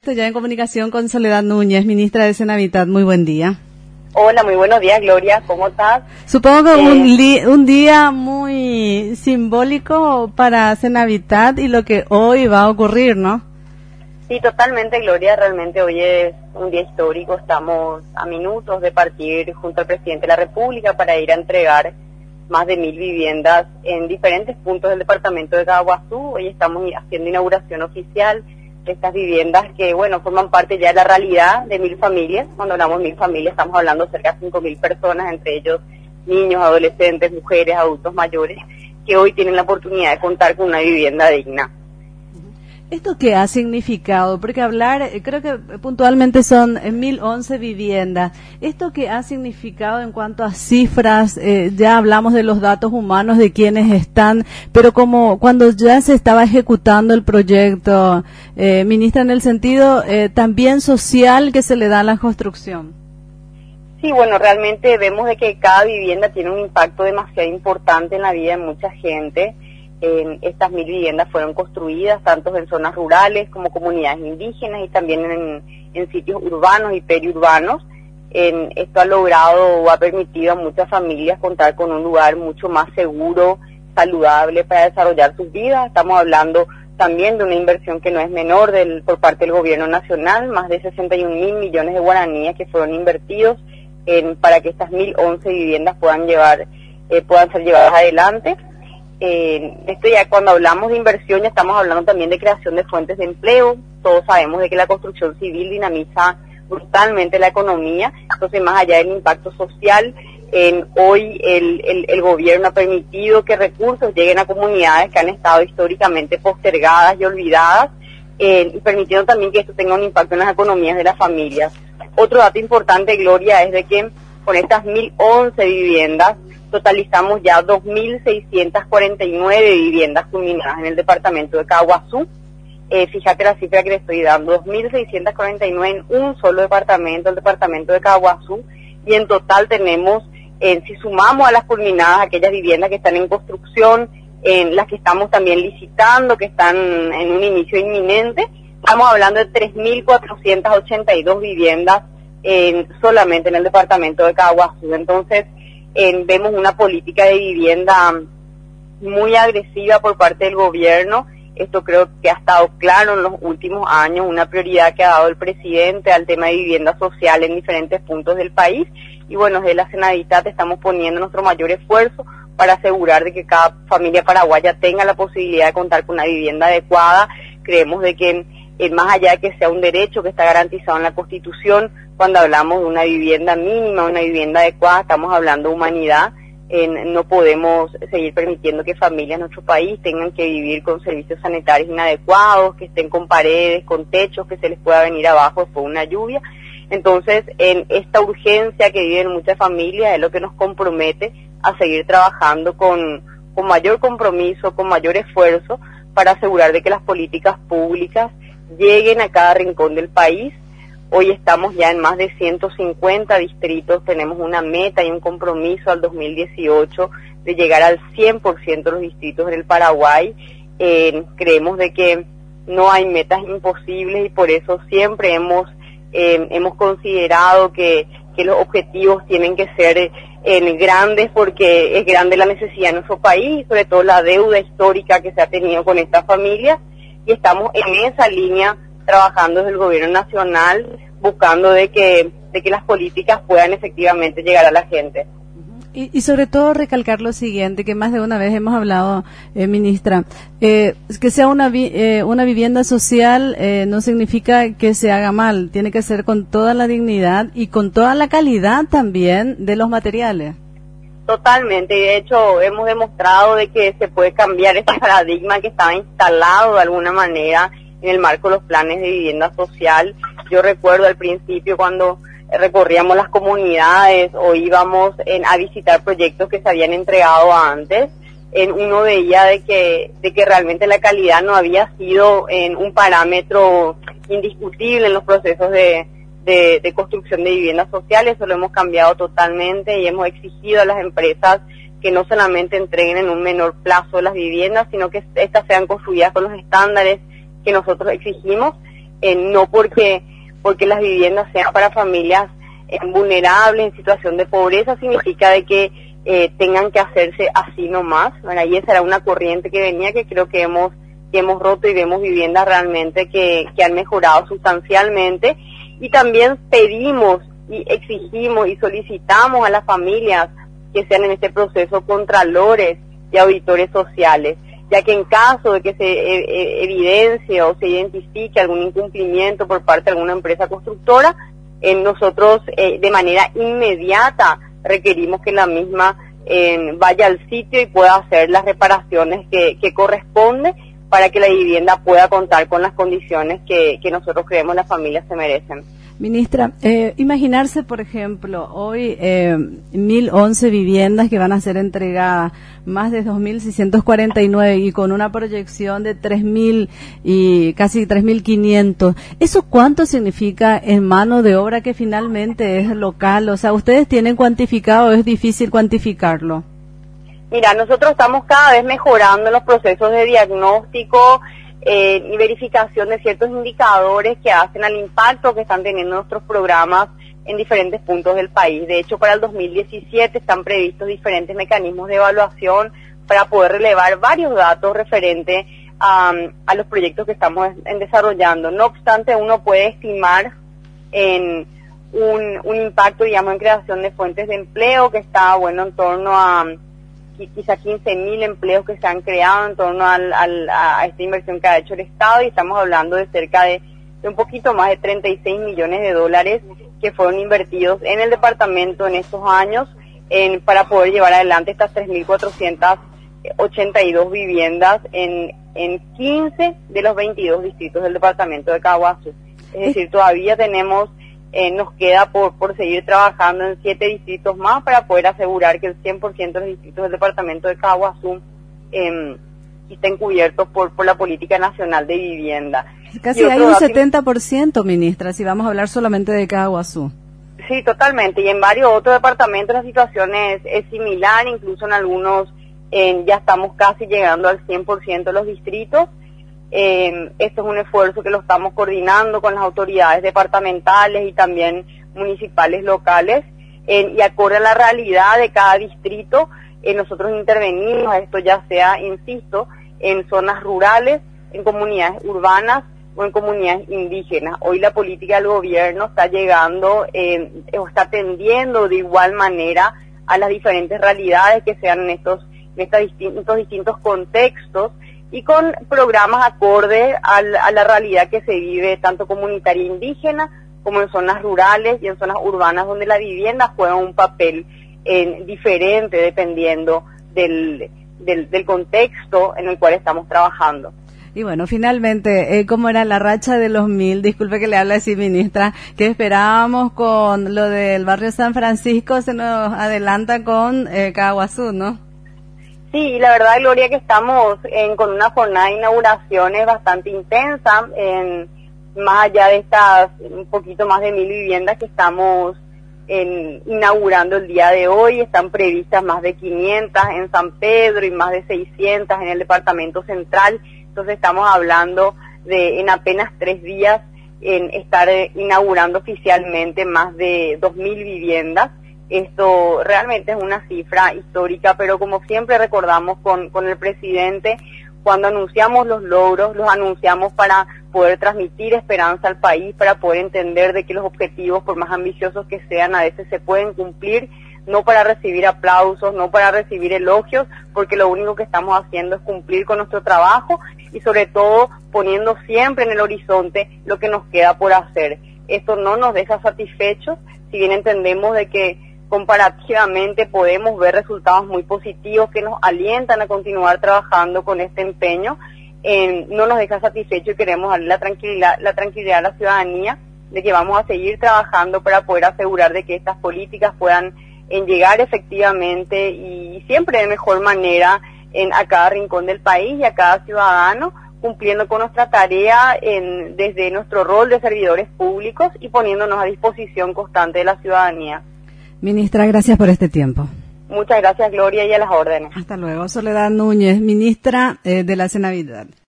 Estoy ya en comunicación con Soledad Núñez, ministra de Senavitat. Muy buen día. Hola, muy buenos días, Gloria. ¿Cómo estás? Supongo que un día muy simbólico para Senavitat y lo que hoy va a ocurrir, ¿no? Sí, totalmente, Gloria. Realmente hoy es un día histórico. Estamos a minutos de partir junto al presidente de la República para ir a entregar más de 1.000 viviendas en diferentes puntos del departamento de Caaguazú. Hoy estamos haciendo inauguración oficial de estas viviendas que, bueno, forman parte ya de la realidad de 1.000 familias. Cuando hablamos de 1.000 familias estamos hablando de cerca de 5.000 personas, entre ellos niños, adolescentes, mujeres, adultos mayores, que hoy tienen la oportunidad de contar con una vivienda digna. ¿Esto qué ha significado? Porque creo que puntualmente son 1.011 viviendas. ¿Esto qué ha significado en cuanto a cifras? Ya hablamos de los datos humanos de quienes están, pero como cuando ya se estaba ejecutando el proyecto, ministra, en el sentido también social que se le da a la construcción. Sí, bueno, realmente vemos de que cada vivienda tiene un impacto demasiado importante en la vida de mucha gente. Estas 1.000 viviendas fueron construidas tanto en zonas rurales como comunidades indígenas y también en sitios urbanos y periurbanos. Esto ha logrado o ha permitido a muchas familias contar con un lugar mucho más seguro, saludable para desarrollar sus vidas. Estamos hablando también de una inversión que no es menor por parte del gobierno nacional, más de 61.000 millones de guaraníes que fueron invertidos para que estas 1.011 viviendas puedan ser llevadas adelante. Esto ya cuando hablamos de inversión ya estamos hablando también de creación de fuentes de empleo. Todos sabemos de que la construcción civil dinamiza brutalmente la economía. Entonces, más allá del impacto social, hoy el gobierno ha permitido que recursos lleguen a comunidades que han estado históricamente postergadas y olvidadas, y permitiendo también que esto tenga un impacto en las economías de las familias. Otro dato importante, Gloria, es de que con estas 1.011 viviendas totalizamos ya 2.649 viviendas culminadas en el departamento de Caaguazú. Fíjate la cifra que le estoy dando, 2.649 en un solo departamento, el departamento de Caaguazú, y en total tenemos, si sumamos a las culminadas aquellas viviendas que están en construcción, en las que estamos también licitando, que están en un inicio inminente, estamos hablando de 3.482 viviendas solamente en el departamento de Caaguazú. Entonces, vemos una política de vivienda muy agresiva por parte del gobierno. Esto creo que ha estado claro en los últimos años, una prioridad que ha dado el presidente al tema de vivienda social en diferentes puntos del país. Y bueno, desde la Senavitat estamos poniendo nuestro mayor esfuerzo para asegurar de que cada familia paraguaya tenga la posibilidad de contar con una vivienda adecuada. Creemos de que más allá de que sea un derecho que está garantizado en la Constitución, cuando hablamos de una vivienda mínima, una vivienda adecuada, estamos hablando de humanidad. No podemos seguir permitiendo que familias en nuestro país tengan que vivir con servicios sanitarios inadecuados, que estén con paredes, con techos, que se les pueda venir abajo después de una lluvia. Entonces, en esta urgencia que viven muchas familias es lo que nos compromete a seguir trabajando con mayor compromiso, con mayor esfuerzo, para asegurar de que las políticas públicas lleguen a cada rincón del país. Hoy estamos ya en más de 150 distritos, tenemos una meta y un compromiso al 2018 de llegar al 100% de los distritos en el Paraguay. Creemos de que no hay metas imposibles y por eso siempre hemos considerado que los objetivos tienen que ser grandes, porque es grande la necesidad en nuestro país, sobre todo la deuda histórica que se ha tenido con estas familias, y estamos en esa línea trabajando desde el gobierno nacional, buscando de que las políticas puedan efectivamente llegar a la gente. Y sobre todo recalcar lo siguiente, que más de una vez hemos hablado, ministra, que sea una vivienda social no significa que se haga mal, tiene que ser con toda la dignidad y con toda la calidad también de los materiales. Totalmente, y de hecho hemos demostrado de que se puede cambiar este paradigma que estaba instalado de alguna manera en el marco de los planes de vivienda social. Yo recuerdo al principio cuando recorríamos las comunidades o íbamos a visitar proyectos que se habían entregado antes, uno veía de que realmente la calidad no había sido un parámetro indiscutible en los procesos de construcción de viviendas sociales. Eso lo hemos cambiado totalmente y hemos exigido a las empresas que no solamente entreguen en un menor plazo las viviendas, sino que estas sean construidas con los estándares que nosotros exigimos. no porque las viviendas sean para familias vulnerables, en situación de pobreza, significa de que tengan que hacerse así nomás. Bueno, y esa era una corriente que venía, que creo que hemos roto, y vemos viviendas realmente que han mejorado sustancialmente. Y también pedimos y exigimos y solicitamos a las familias que sean en este proceso contralores y auditores sociales, ya que en caso de que se evidencie o se identifique algún incumplimiento por parte de alguna empresa constructora, nosotros de manera inmediata requerimos que la misma vaya al sitio y pueda hacer las reparaciones que corresponde para que la vivienda pueda contar con las condiciones que nosotros creemos las familias se merecen. Ministra, imaginarse, por ejemplo, hoy 1.011 viviendas que van a ser entregadas, más de 2.649 y con una proyección de 3.000 y casi 3.500. ¿Eso cuánto significa en mano de obra que finalmente es local? O sea, ¿ustedes tienen cuantificado o es difícil cuantificarlo? Mira, nosotros estamos cada vez mejorando los procesos de diagnóstico y verificación de ciertos indicadores que hacen al impacto que están teniendo nuestros programas en diferentes puntos del país. De hecho, para el 2017 están previstos diferentes mecanismos de evaluación para poder relevar varios datos referentes a los proyectos que estamos desarrollando. No obstante, uno puede estimar en un impacto, digamos, en creación de fuentes de empleo que está, bueno, en torno a quizá 15.000 empleos que se han creado en torno a esta inversión que ha hecho el Estado, y estamos hablando de cerca de un poquito más de 36 millones de dólares que fueron invertidos en el departamento en estos años para poder llevar adelante estas 3.482 viviendas en 15 de los 22 distritos del departamento de Caguazú. Es decir, todavía nos queda por seguir trabajando en 7 distritos más para poder asegurar que el 100% de los distritos del departamento de Caguazú estén cubiertos por la Política Nacional de Vivienda. Casi hay un 70%, ministra, si vamos a hablar solamente de Caguazú. Sí, totalmente, y en varios otros departamentos la situación es similar, incluso en algunos ya estamos casi llegando al 100% de los distritos. Esto es un esfuerzo que lo estamos coordinando con las autoridades departamentales y también municipales locales, y acorde a la realidad de cada distrito, nosotros intervenimos a esto, ya sea, insisto, en zonas rurales, en comunidades urbanas o en comunidades indígenas. Hoy la política del gobierno está llegando o está atendiendo de igual manera a las diferentes realidades que sean en estos distintos contextos, y con programas acorde a la realidad que se vive tanto comunitaria indígena como en zonas rurales y en zonas urbanas, donde la vivienda juega un papel diferente dependiendo del contexto en el cual estamos trabajando. Y bueno, finalmente, ¿cómo era la racha de los 1.000? Disculpe que le hable así, ministra, que esperábamos con lo del barrio San Francisco, se nos adelanta con Caguazú, ¿no? Sí, y la verdad, Gloria, que estamos con una jornada de inauguraciones bastante intensa, más allá de estas un poquito más de 1.000 viviendas que estamos inaugurando el día de hoy. Están previstas más de 500 en San Pedro y más de 600 en el departamento central. Entonces estamos hablando de en apenas 3 días estar inaugurando oficialmente más de 2.000 viviendas. Esto realmente es una cifra histórica, pero como siempre recordamos con el presidente, cuando anunciamos los logros, los anunciamos para poder transmitir esperanza al país, para poder entender de que los objetivos, por más ambiciosos que sean, a veces se pueden cumplir, no para recibir aplausos, no para recibir elogios, porque lo único que estamos haciendo es cumplir con nuestro trabajo y sobre todo poniendo siempre en el horizonte lo que nos queda por hacer. Esto no nos deja satisfechos, si bien entendemos de que comparativamente podemos ver resultados muy positivos que nos alientan a continuar trabajando con este empeño. No nos deja satisfechos y queremos darle la tranquilidad a la ciudadanía de que vamos a seguir trabajando para poder asegurar de que estas políticas puedan llegar efectivamente y siempre de mejor manera a cada rincón del país y a cada ciudadano, cumpliendo con nuestra tarea desde nuestro rol de servidores públicos y poniéndonos a disposición constante de la ciudadanía. Ministra, gracias por este tiempo. Muchas gracias, Gloria, y a las órdenes. Hasta luego. Soledad Núñez, ministra de la Senavidad.